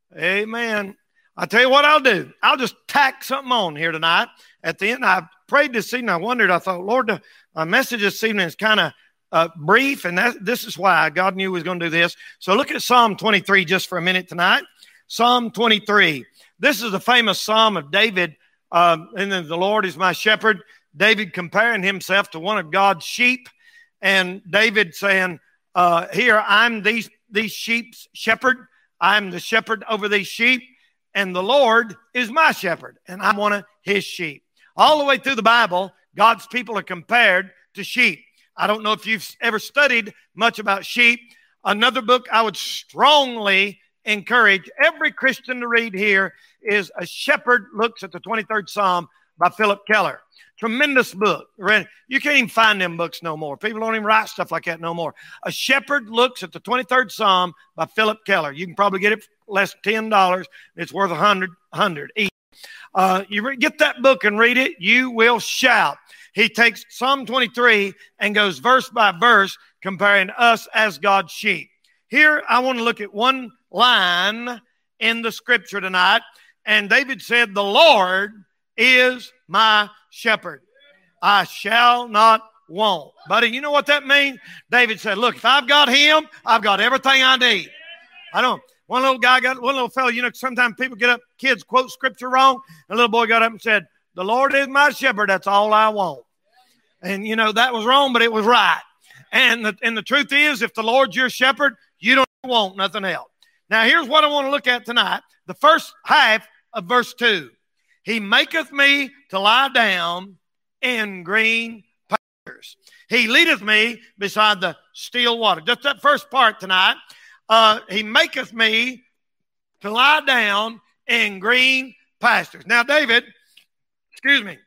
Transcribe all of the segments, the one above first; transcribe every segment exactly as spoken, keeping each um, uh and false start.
Amen. I'll tell you what I'll do. I'll just tack something on here tonight. At the end, I prayed this evening. I wondered, I thought, Lord, the, my message this evening is kind of uh, brief, and that, this is why God knew he was going to do this. So look at Psalm twenty-three just for a minute tonight. Psalm twenty-three. This is the famous psalm of David, uh, and then the Lord is my shepherd. David comparing himself to one of God's sheep, and David saying, uh, here, I'm these, these sheep's shepherd. I'm the shepherd over these sheep, and the Lord is my shepherd, and I'm one of his sheep. All the way through the Bible, God's people are compared to sheep. I don't know if you've ever studied much about sheep. Another book I would strongly encourage every Christian to read here is A Shepherd Looks at the twenty-third Psalm by Philip Keller. Tremendous book. You can't even find them books no more. People don't even write stuff like that no more. A Shepherd Looks at the twenty-third Psalm by Philip Keller. You can probably get it for less than ten dollars. It's worth a hundred, hundred each. Uh, you re- get that book and read it, you will shout. He takes Psalm twenty-three and goes verse by verse comparing us as God's sheep. Here, I want to look at one line in the scripture tonight. And David said, the Lord is my shepherd. I shall not want. Buddy, you know what that means? David said, look, if I've got him, I've got everything I need. I don't. One little guy got, one little fellow, you know, sometimes people get up, kids quote scripture wrong. A little boy got up and said, the Lord is my shepherd. That's all I want. And, you know, that was wrong, but it was right. And the, and the truth is, if the Lord's your shepherd, you don't want nothing else. Now, here's what I want to look at tonight. The first half of verse two. He maketh me to lie down in green pastures. He leadeth me beside the still water. Just that first part tonight. Uh, he maketh me to lie down in green pastures. Now, David, excuse me,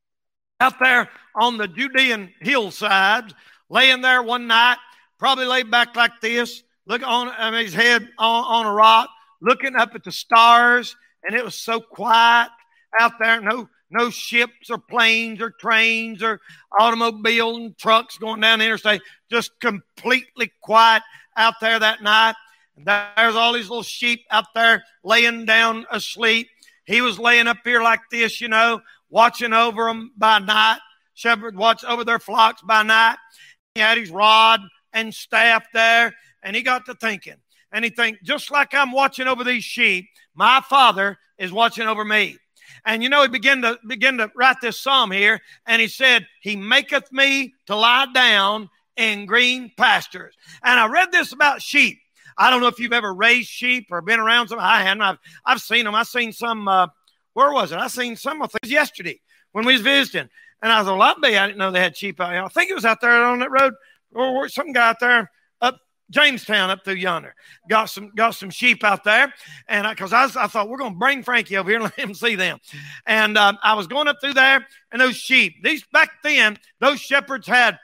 out there on the Judean hillsides, laying there one night, probably laid back like this, look on I mean, his head on, on a rock, looking up at the stars, and it was so quiet out there. No, no ships or planes or trains or automobiles and trucks going down the interstate. Just completely quiet out there that night. There's all these little sheep out there laying down asleep. He was laying up here like this, you know, watching over them by night. Shepherd watched over their flocks by night. He had his rod and staff there, and he got to thinking. And he think, just like I'm watching over these sheep, my Father is watching over me. And, you know, he began to, began to write this psalm here, and he said, he maketh me to lie down in green pastures. And I read this about sheep. I don't know if you've ever raised sheep or been around some. I hadn't. I've, I've seen them. I've seen some, uh, where was it? I seen some of things yesterday when we was visiting. And I was a lot big. I didn't know they had sheep out here. I think it was out there on that road, or some guy out there up Jamestown up through yonder. Got some got some sheep out there. And because I, I, I thought, we're going to bring Frankie over here and let him see them. And um, I was going up through there, and those sheep, these back then, those shepherds had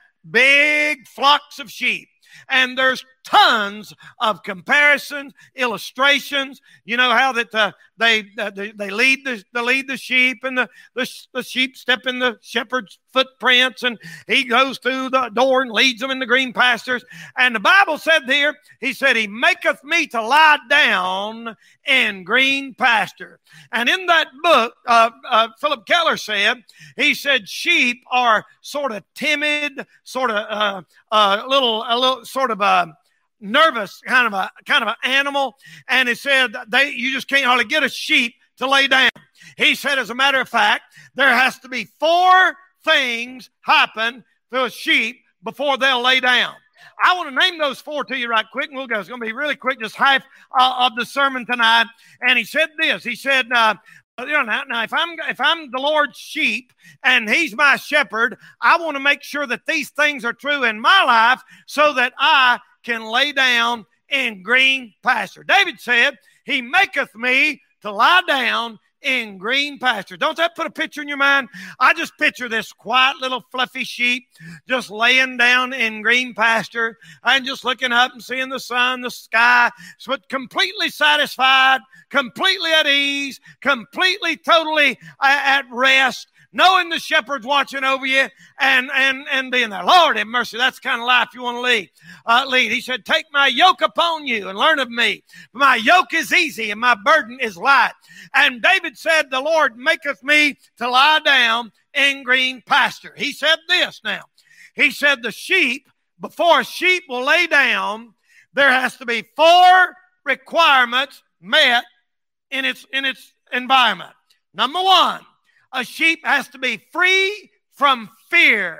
big flocks of sheep. And there's tons of comparisons, illustrations. You know how that uh, they, uh, they they lead the they lead the sheep, and the, the the sheep step in the shepherd's footprints, and he goes through the door and leads them in the green pastures. And the Bible said here, he said, he maketh me to lie down in green pasture. And in that book, uh, uh, Philip Keller said, he said sheep are sort of timid, sort of uh, uh, little a little sort of a nervous kind of a kind of an animal, and he said they you just can't hardly get a sheep to lay down. He said, as a matter of fact, there has to be four things happen to a sheep before they'll lay down. I want to name those four to you right quick, and we'll go. It's going to be really quick, just half uh, of the sermon tonight. And he said this. He said, uh, you know, now, now if I'm if I'm the Lord's sheep and He's my shepherd, I want to make sure that these things are true in my life so that I can lay down in green pasture. David said, he maketh me to lie down in green pasture. Don't that put a picture in your mind? I just picture this quiet little fluffy sheep just laying down in green pasture and just looking up and seeing the sun, the sky, so completely satisfied, completely at ease, completely, totally at rest, knowing the shepherd's watching over you and, and, and being there. Lord have mercy, that's the kind of life you want to lead. Uh, lead. He said, take my yoke upon you and learn of me. My yoke is easy and my burden is light. And David said, the Lord maketh me to lie down in green pasture. He said this now. He said the sheep, before a sheep will lay down, there has to be four requirements met in its, in its environment. Number one, a sheep has to be free from fear.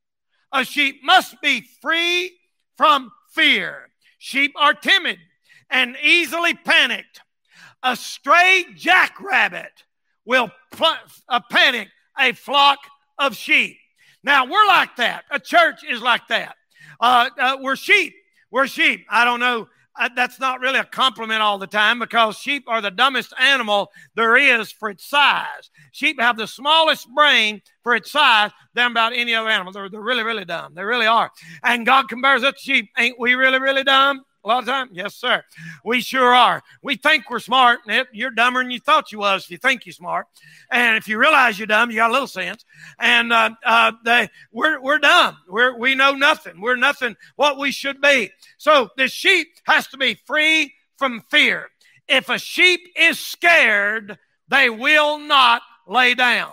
A sheep must be free from fear. Sheep are timid and easily panicked. A stray jackrabbit will pl- uh, panic a flock of sheep. Now, we're like that. A church is like that. Uh, uh, we're sheep. We're sheep. I don't know. Uh, that's not really a compliment all the time because sheep are the dumbest animal there is for its size. Sheep have the smallest brain for its size than about any other animal. They're, they're really, really dumb. They really are. And God compares us to sheep. Ain't we really, really dumb? A lot of time? Yes, sir. We sure are. We think we're smart. And you're dumber than you thought you was if you think you're smart. And if you realize you're dumb, you got a little sense. And uh, uh, they, we're, we're dumb. We're, we know nothing. We're nothing what we should be. So the sheep has to be free from fear. If a sheep is scared, they will not lay down.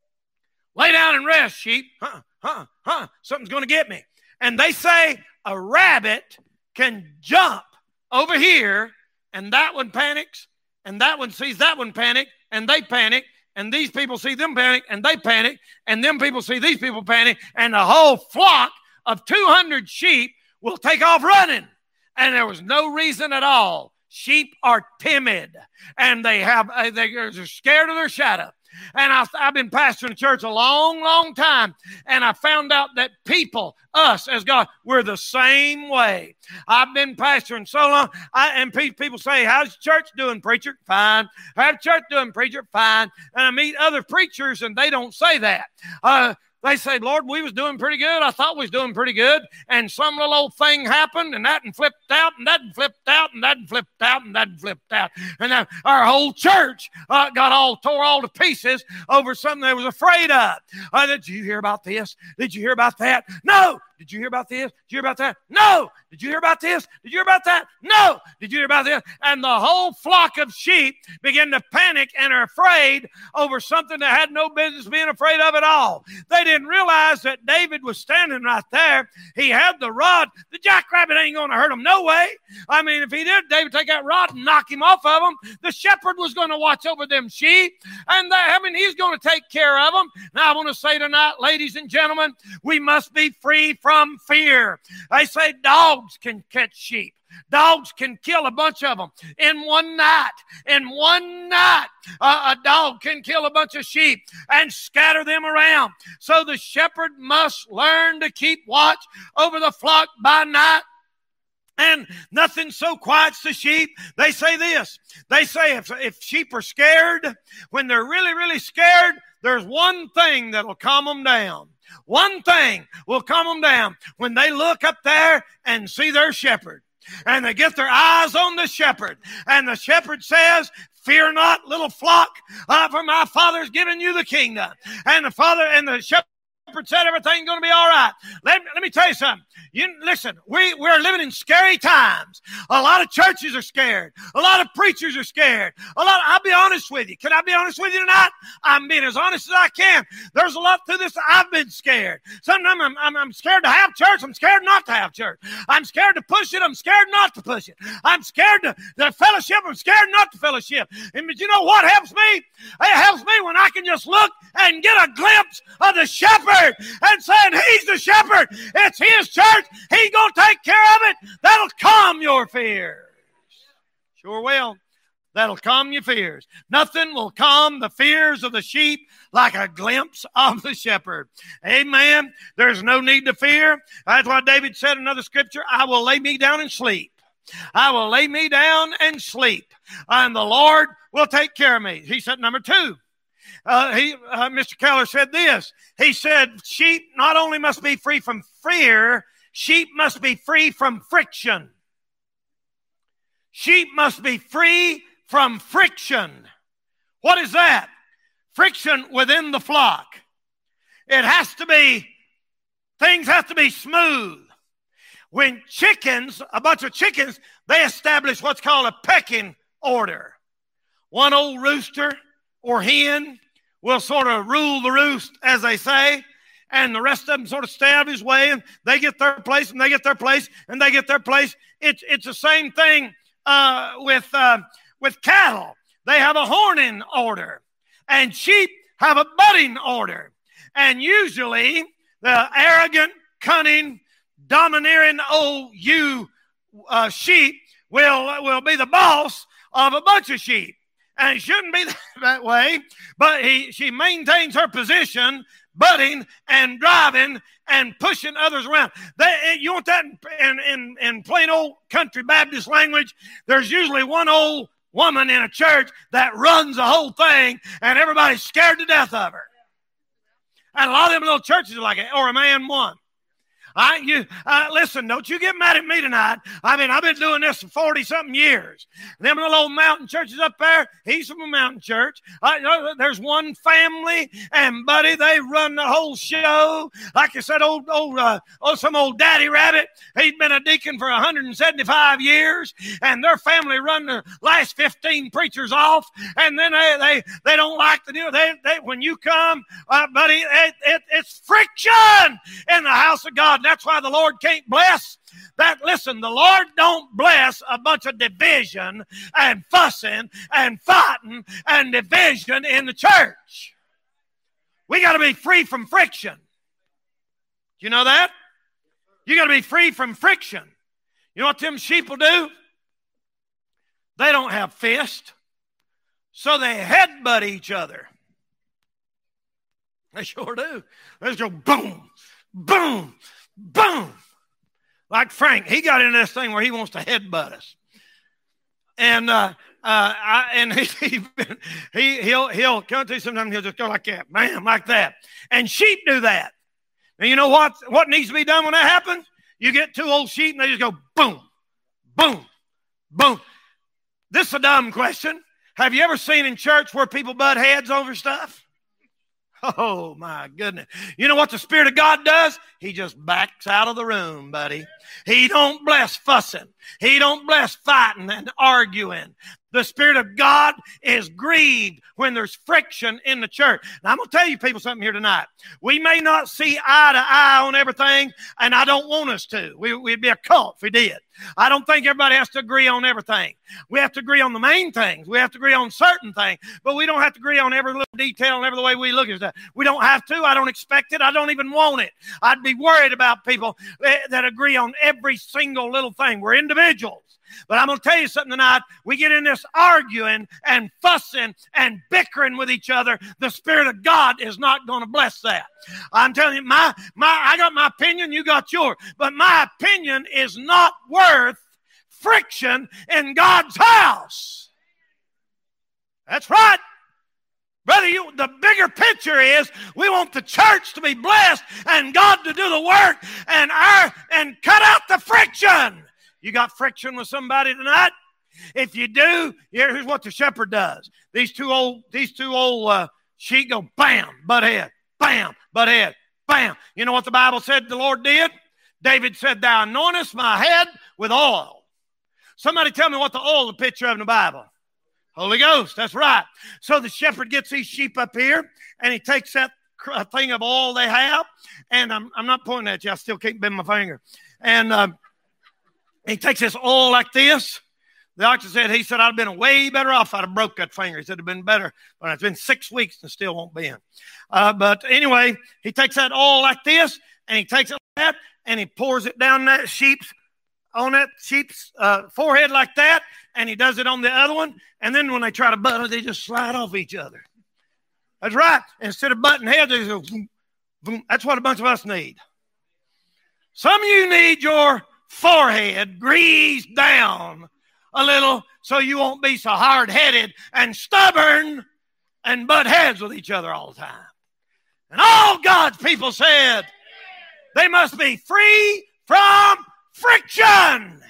Lay down and rest, sheep. Huh, huh, huh. Something's going to get me. And they say a rabbit can jump over here, and that one panics, and that one sees that one panic, and they panic, and these people see them panic, and they panic, and them people see these people panic, and the whole flock of two hundred sheep will take off running. And there was no reason at all. Sheep are timid, and they have uh, they're scared of their shadow. And I, I've been pastoring a church a long, long time, and I found out that people, us as God, we're the same way. I've been pastoring so long, I, and pe- people say, how's church doing, preacher? Fine. How's church doing, preacher? Fine. And I meet other preachers, and they don't say that. Uh, They say, Lord, we was doing pretty good. I thought we was doing pretty good. And some little old thing happened, and that and flipped out, and that and flipped out, and that and flipped out, and that and flipped out. And then our whole church uh, got all tore all to pieces over something they was afraid of. Uh, did you hear about this? Did you hear about that? No. Did you hear about this? Did you hear about that? No. Did you hear about this? Did you hear about that? No. Did you hear about this? And the whole flock of sheep begin to panic and are afraid over something that had no business being afraid of at all. They didn't realize that David was standing right there. He had the rod. The jackrabbit ain't going to hurt him no way. I mean, if he did, David take that rod and knock him off of him. The shepherd was going to watch over them sheep. And that, I mean, he's going to take care of them. Now, I want to say tonight, ladies and gentlemen, we must be free from fear. They say dogs can catch sheep. Dogs can kill a bunch of them in one night. In one night, uh, a dog can kill a bunch of sheep and scatter them around. So the shepherd must learn to keep watch over the flock by night. And nothing so quiets the sheep. They say this. They say if, if sheep are scared, when they're really, really scared, there's one thing that'll calm them down. One thing will calm them down when they look up there and see their shepherd. And they get their eyes on the shepherd. And the shepherd says, fear not, little flock, uh, for my Father's given you the kingdom. And the father and the shepherd said everything's going to be all right. Let, let me tell you something. You listen, we, we're living in scary times. A lot of churches are scared. A lot of preachers are scared. A lot, I'll be honest with you. Can I be honest with you tonight? I'm being as honest as I can. There's a lot through this. I've been scared. Sometimes I'm, I'm, I'm scared to have church. I'm scared not to have church. I'm scared to push it. I'm scared not to push it. I'm scared to, to fellowship. I'm scared not to fellowship. And but you know what helps me? It helps me when I can just look and get a glimpse of the shepherd and saying he's the shepherd. It's his church. He's going to take care of it. That'll calm your fears. Sure will. That'll calm your fears. Nothing will calm the fears of the sheep like a glimpse of the shepherd. Amen. There's no need to fear. That's why David said in another scripture, I will lay me down and sleep. I will lay me down and sleep, and the Lord will take care of me. He said, number two, Uh, he, uh, Mister Keller said this. He said, sheep not only must be free from fear, sheep must be free from friction. Sheep must be free from friction. What is that? Friction within the flock. it has to be, things have to be smooth. When chickens, a bunch of chickens, they establish what's called a pecking order. One old rooster or hen will sort of rule the roost, as they say, and the rest of them sort of stay out of his way, and they get their place, and they get their place, and they get their place. It's it's the same thing uh, with uh, with cattle. They have a horning order, and sheep have a butting order. And usually, the arrogant, cunning, domineering old ewe uh, sheep will will be the boss of a bunch of sheep. And it shouldn't be that way, but he she maintains her position, butting and driving and pushing others around. They, you want that in, in, in plain old country Baptist language? There's usually one old woman in a church that runs the whole thing, and everybody's scared to death of her. And a lot of them little churches are like it, or a man one. I, you, uh, listen, don't you get mad at me tonight. I mean, I've been doing this for forty-something years. Them little old mountain churches up there, he's from a mountain church. Uh, you know, there's one family, and, buddy, they run the whole show. Like I said, old, old, uh, oh, some old daddy rabbit, he'd been a deacon for one hundred seventy-five years, and their family run the last fifteen preachers off, and then they they, they don't like the deal. They, they, when you come, uh, buddy, it, it, it's friction in the house of God. That's why the Lord can't bless that. Listen, the Lord don't bless a bunch of division and fussing and fighting and division in the church. We got to be free from friction. You know that? You got to be free from friction. You know what them sheep will do? They don't have fists, so they headbutt each other. They sure do. They just go boom, boom, boom. Like Frank, he got into this thing where he wants to headbutt us. And uh, uh, I, and he, he, he, he'll, he'll come to you sometimes, he'll just go like that, bam, like that. And sheep do that. And you know what, what needs to be done when that happens? You get two old sheep and they just go boom, boom, boom. This is a dumb question. Have you ever seen in church where people butt heads over stuff? Oh, my goodness. You know what the Spirit of God does? He just backs out of the room, buddy. He don't bless fussing. He don't bless fighting and arguing. The Spirit of God is grieved when there's friction in the church. Now, I'm going to tell you people something here tonight. We may not see eye to eye on everything, and I don't want us to. We, we'd be a cult if we did. I don't think everybody has to agree on everything. We have to agree on the main things. We have to agree on certain things, but we don't have to agree on every little detail and every the way we look at stuff. We don't have to. I don't expect it. I don't even want it. I'd be worried about people that agree on every single little thing. We're individuals. But I'm going to tell you something tonight. We get in this arguing and fussing and bickering with each other. The Spirit of God is not going to bless that. I'm telling you, my, my, I got my opinion, you got yours. But my opinion is not worth friction in God's house. That's right. Brother, you, the bigger picture is we want the church to be blessed and God to do the work and, our, and cut out the friction. You got friction with somebody tonight? If you do, here's what the shepherd does. These two old, these two old uh, sheep go bam, butt head, bam, butt head, bam. You know what the Bible said the Lord did? David said, "Thou anointest my head with oil." Somebody tell me what the oil is a picture of in the Bible. Holy Ghost, that's right. So the shepherd gets these sheep up here, and he takes that thing of oil they have, and I'm, I'm not pointing at you. I still can't bend my finger. And uh, he takes this oil like this. The doctor said, he said, I'd have been way better off if I'd have broke that finger. He said, it'd have been better, but it's been six weeks and still won't bend. Uh, but anyway, he takes that oil like this, and he takes it like that, and he pours it down that sheep's, on that sheep's uh, forehead like that, and he does it on the other one, and then when they try to butt it, they just slide off each other. That's right. Instead of butting heads, they just go, boom, boom. That's what a bunch of us need. Some of you need your forehead greased down a little so you won't be so hard-headed and stubborn and butt heads with each other all the time. And all God's people said they must be free from friction.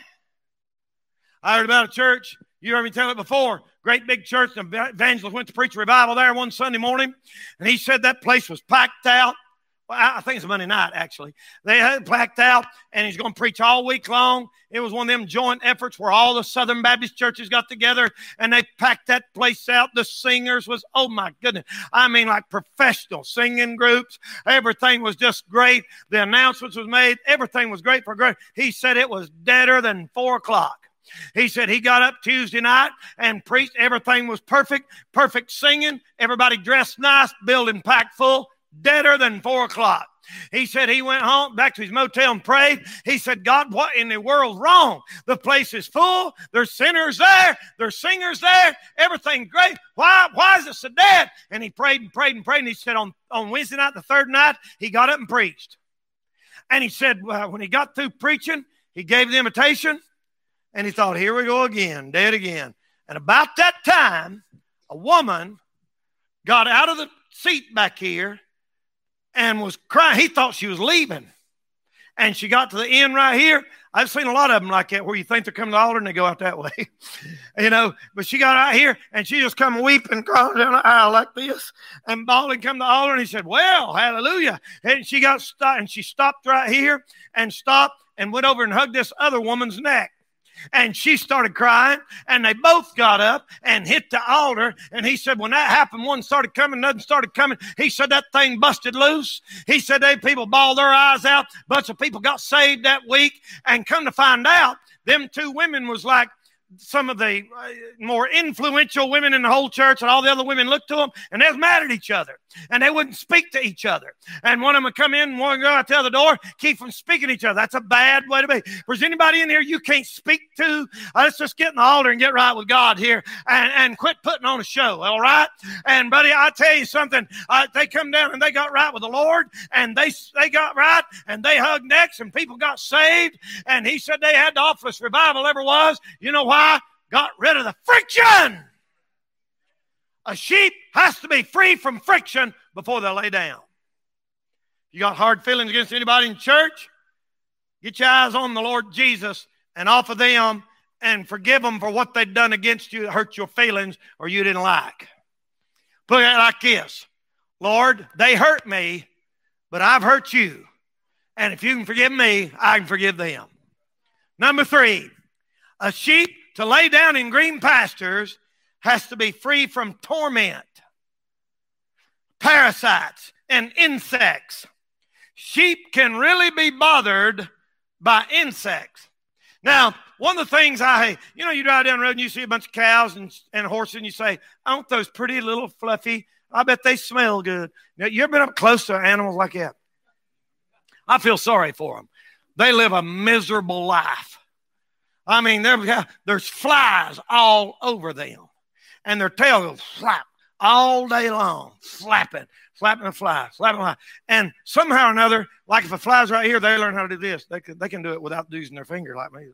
I heard about a church, you heard me tell it before, great big church, an evangelist went to preach a revival there one Sunday morning, and he said that place was packed out Well, I think it's Monday night, actually. They had it blacked out, and he's going to preach all week long. It was one of them joint efforts where all the Southern Baptist churches got together, and they packed that place out. The singers was, oh, my goodness. I mean, like professional singing groups. Everything was just great. The announcements was made. Everything was great for great. He said it was deader than four o'clock. He said he got up Tuesday night and preached. Everything was perfect, perfect singing. Everybody dressed nice, building packed full, deader than four o'clock. He said he went home back to his motel and prayed. He said, God, what in the world's wrong? The place is full. There's sinners there. There's singers there. Everything's great. Why, why is it so dead? And he prayed and prayed and prayed. And he said on, on Wednesday night, the third night, he got up and preached. And he said uh, when he got through preaching, he gave the invitation. And he thought, here we go again, dead again. And about that time, a woman got out of the seat back here and was crying. He thought she was leaving. And she got to the end right here. I've seen a lot of them like that where you think they're coming to the altar and they go out that way. You know, but she got out here and she just come weeping, crying down the aisle like this and bawling, come to the altar. And he said, well, hallelujah. And she got stopped and she stopped right here and stopped and went over and hugged this other woman's neck. And she started crying, and they both got up and hit the altar. And he said, when that happened, one started coming, another started coming. He said that thing busted loose. He said they people bawled their eyes out. A bunch of people got saved that week. And come to find out, them two women was like some of the more influential women in the whole church, and all the other women looked to them, and they was mad at each other, and they wouldn't speak to each other. And one of them would come in, and one would go out the other door, keep from speaking to each other. That's a bad way to be. If there's anybody in here you can't speak to, uh, let's just get in the altar and get right with God here, and, and quit putting on a show, all right? And, buddy, I tell you something, uh, they come down and they got right with the Lord, and they, they got right, and they hugged necks, and people got saved, and he said they had the awfulest revival ever was. You know why? Got rid of the friction. A sheep has to be free from friction before they lay down. You got hard feelings against anybody in church? Get your eyes on the Lord Jesus and off of them and forgive them for what they've done against you that hurt your feelings or you didn't like. Put it like this. Lord, they hurt me, but I've hurt you. And if you can forgive me, I can forgive them. Number three, a sheep to lay down in green pastures has to be free from torment, parasites, and insects. Sheep can really be bothered by insects. Now, one of the things I, you know, you drive down the road and you see a bunch of cows and, and horses and you say, aren't those pretty little fluffy? I bet they smell good. Now, you ever been up close to animals like that? I feel sorry for them. They live a miserable life. I mean, there's flies all over them. And their tail goes flap all day long, flapping, flapping a fly, flapping a fly. And somehow or another, like if a fly's right here, they learn how to do this. They can, they can do it without using their finger like me.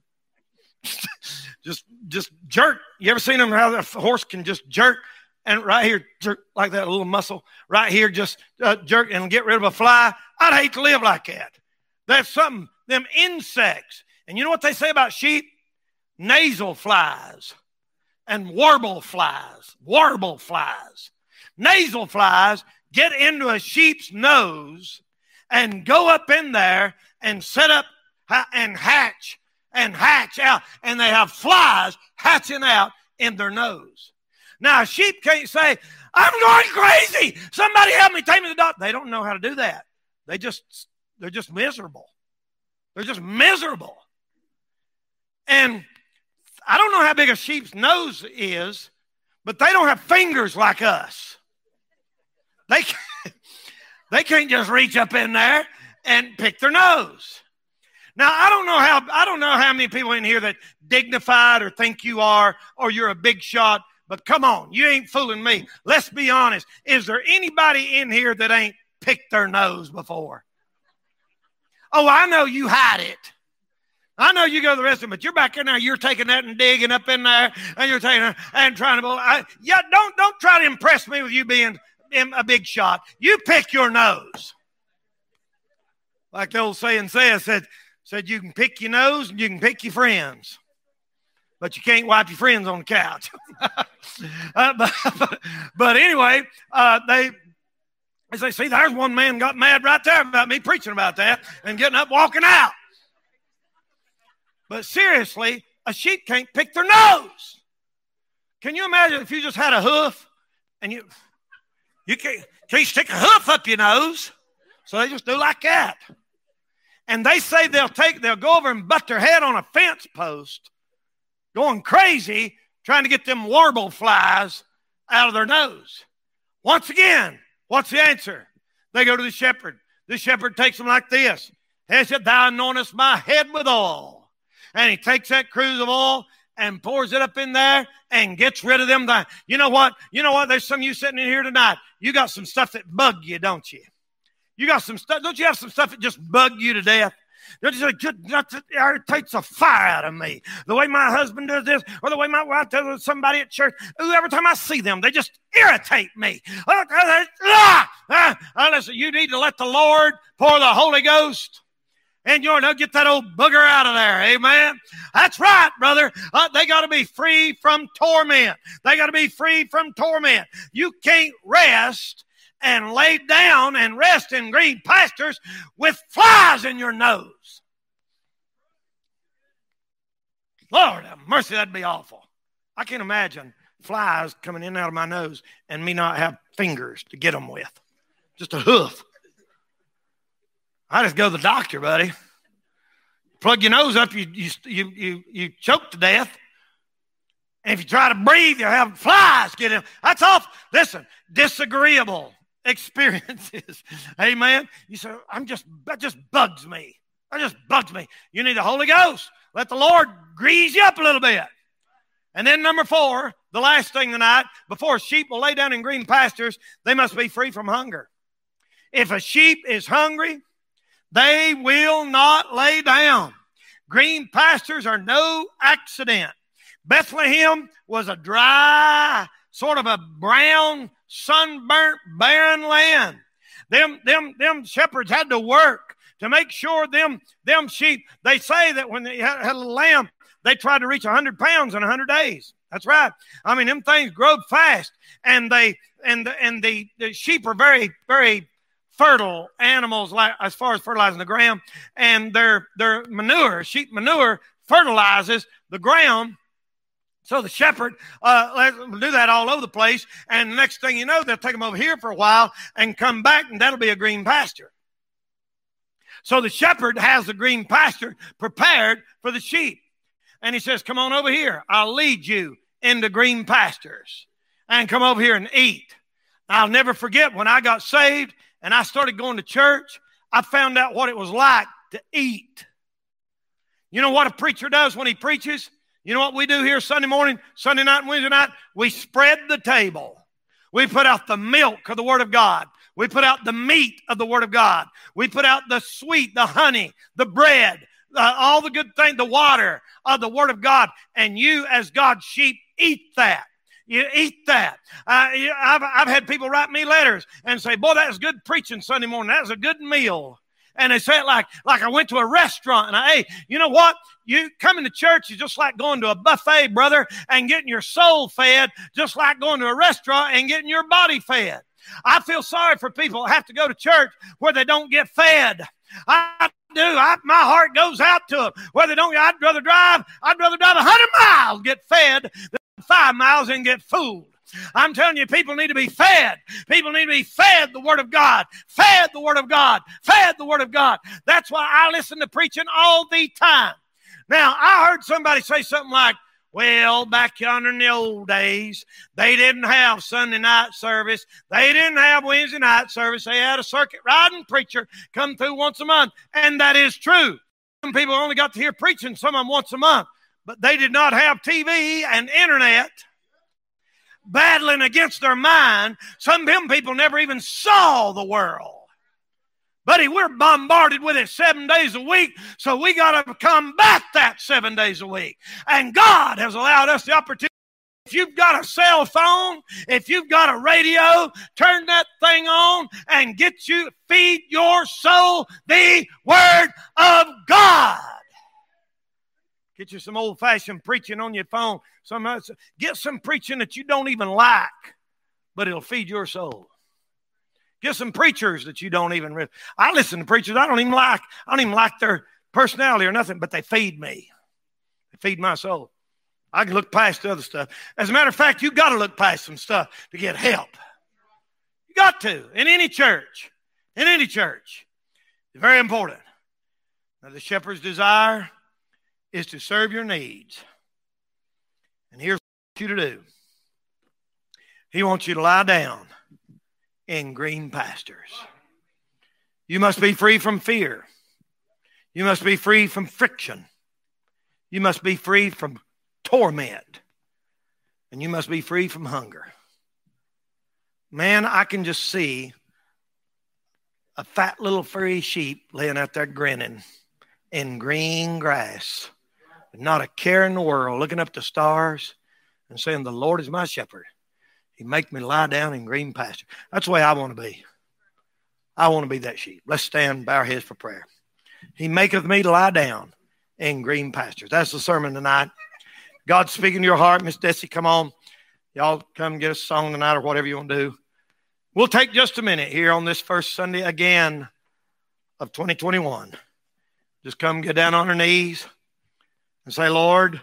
just, just jerk. You ever seen them how the horse can just jerk? And right here, jerk like that, a little muscle. Right here, just uh, jerk and get rid of a fly. I'd hate to live like that. That's something, them insects. And you know what they say about sheep? Nasal flies and warble flies, warble flies. Nasal flies get into a sheep's nose and go up in there and set up and hatch and hatch out. And they have flies hatching out in their nose. Now, a sheep can't say, I'm going crazy. Somebody help me, take me to the doctor. They don't know how to do that. They just, they're just miserable. They're just miserable. And I don't know how big a sheep's nose is, but they don't have fingers like us. They can't, they can't just reach up in there and pick their nose. Now, I don't know how I don't know how many people in here that dignified or think you are or you're a big shot, but come on, you ain't fooling me. Let's be honest. Is there anybody in here that ain't picked their nose before? Oh, I know you hide it. I know you go to the restroom, but you're back in there. You're taking that and digging up in there, and you're taking it and trying to. I, yeah, don't don't try to impress me with you being a big shot. You pick your nose, like the old saying says. Said said you can pick your nose and you can pick your friends, but you can't wipe your friends on the couch. uh, but, but, but anyway, uh, they They say, see, there's one man got mad right there about me preaching about that and getting up walking out. But seriously, a sheep can't pick their nose. Can you imagine if you just had a hoof and you you can't, can't stick a hoof up your nose? So they just do like that. And they say they'll take, they'll go over and butt their head on a fence post, going crazy, trying to get them warble flies out of their nose. Once again, what's the answer? They go to the shepherd. The shepherd takes them like this. He said, thou anointest my head with oil. And he takes that cruse of oil and pours it up in there and gets rid of them. You know what? You know what? There's some of you sitting in here tonight. You got some stuff that bug you, don't you? You got some stuff. Don't you have some stuff that just bug you to death? Don't you say, it takes a fire out of me. The way my husband does this, or the way my wife does somebody at church. Ooh, every time I see them, they just irritate me. Ah, ah, listen, you need to let the Lord pour the Holy Ghost. And you're going to get that old booger out of there. Amen. That's right, brother. Uh, they got to be free from torment. They got to be free from torment. You can't rest and lay down and rest in green pastures with flies in your nose. Lord have mercy, that'd be awful. I can't imagine flies coming in and out of my nose and me not have fingers to get them with. Just a hoof. I just go to the doctor, buddy. Plug your nose up, you you you you, you choke to death. And if you try to breathe, you'll have flies get in. That's awful. Listen, disagreeable experiences. Amen. You say, I'm just that just bugs me. That just bugs me. You need the Holy Ghost. Let the Lord grease you up a little bit. And then number four, the last thing tonight, before sheep will lay down in green pastures, they must be free from hunger. If a sheep is hungry, they will not lay down. Green pastures are no accident. Bethlehem was a dry, sort of a brown, sunburnt, barren land. Them, them, them shepherds had to work to make sure them, them sheep, they say that when they had, had a lamb, they tried to reach one hundred pounds in one hundred days. That's right. I mean, them things grow fast, and they and the, and the, the sheep are very, very fertile animals, like as far as fertilizing the ground, and their their manure, sheep manure, fertilizes the ground. So the shepherd uh, do that all over the place, and the next thing you know, they'll take them over here for a while and come back, and that'll be a green pasture. So the shepherd has the green pasture prepared for the sheep, and he says, "Come on over here. I'll lead you into green pastures, and come over here and eat." I'll never forget when I got saved and I started going to church, I found out what it was like to eat. You know what a preacher does when he preaches? You know what we do here Sunday morning, Sunday night, and Wednesday night? We spread the table. We put out the milk of the Word of God. We put out the meat of the Word of God. We put out the sweet, the honey, the bread, uh, all the good things, the water of the Word of God. And you, as God's sheep, eat that. You eat that. Uh, I've, I've had people write me letters and say, boy, that was good preaching Sunday morning. That was a good meal. And they say it like, like I went to a restaurant. And I, hey, you know what? You coming to church is just like going to a buffet, brother, and getting your soul fed, just like going to a restaurant and getting your body fed. I feel sorry for people that have to go to church where they don't get fed. I do. I, my heart goes out to them. Where they don't, I'd rather drive, I'd rather drive one hundred miles, get fed, than five miles and get fooled. I'm telling you, people need to be fed. People need to be fed the Word of God. Fed the Word of God. Fed the Word of God. That's why I listen to preaching all the time. Now, I heard somebody say something like, well, back yonder in the old days, they didn't have Sunday night service. They didn't have Wednesday night service. They had a circuit riding preacher come through once a month. And that is true. Some people only got to hear preaching, some of them once a month. But they did not have T V and internet battling against their mind. Some of them people never even saw the world. Buddy, we're bombarded with it seven days a week, so we got to combat that seven days a week. And God has allowed us the opportunity. If you've got a cell phone, if you've got a radio, turn that thing on and get you, feed your soul the Word of God. Get you some old-fashioned preaching on your phone. Some, get some preaching that you don't even like, but it'll feed your soul. Get some preachers that you don't even read. I listen to preachers I don't even like. I don't even like their personality or nothing, but they feed me. They feed my soul. I can look past the other stuff. As a matter of fact, you got to look past some stuff to get help. You got to. In any church. In any church. It's very important. Now, the shepherd's desire is to serve your needs. And here's what he wants you to do. He wants you to lie down in green pastures. You must be free from fear. You must be free from friction. You must be free from torment. And you must be free from hunger. Man, I can just see a fat little furry sheep laying out there grinning in green grass. Not a care in the world, looking up the stars and saying, the Lord is my shepherd. He make me lie down in green pasture. That's the way I want to be. I want to be that sheep. Let's stand, bow our heads for prayer. He maketh me to lie down in green pastures. That's the sermon tonight. God's speaking to your heart. Miss Desi, come on. Y'all come get a song tonight or whatever you want to do. We'll take just a minute here on this first Sunday again of twenty twenty-one. Just come get down on our knees and say, Lord,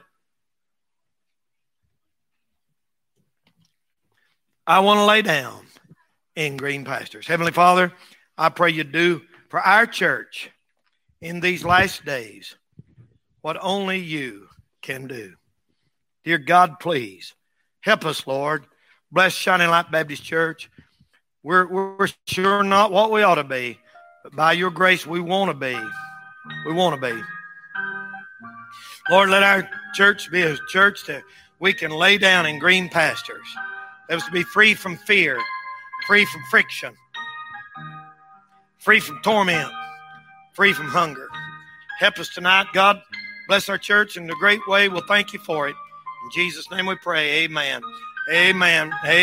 I want to lay down in green pastures. Heavenly Father, I pray you do for our church in these last days what only you can do. Dear God, please help us, Lord. Bless Shining Light Baptist Church. We're, we're sure not what we ought to be, but by your grace, we want to be. We want to be. Lord, let our church be a church that we can lay down in green pastures. Let us be free from fear, free from friction, free from torment, free from hunger. Help us tonight, God. Bless our church in a great way. We'll thank you for it. In Jesus' name we pray. Amen. Amen. Amen.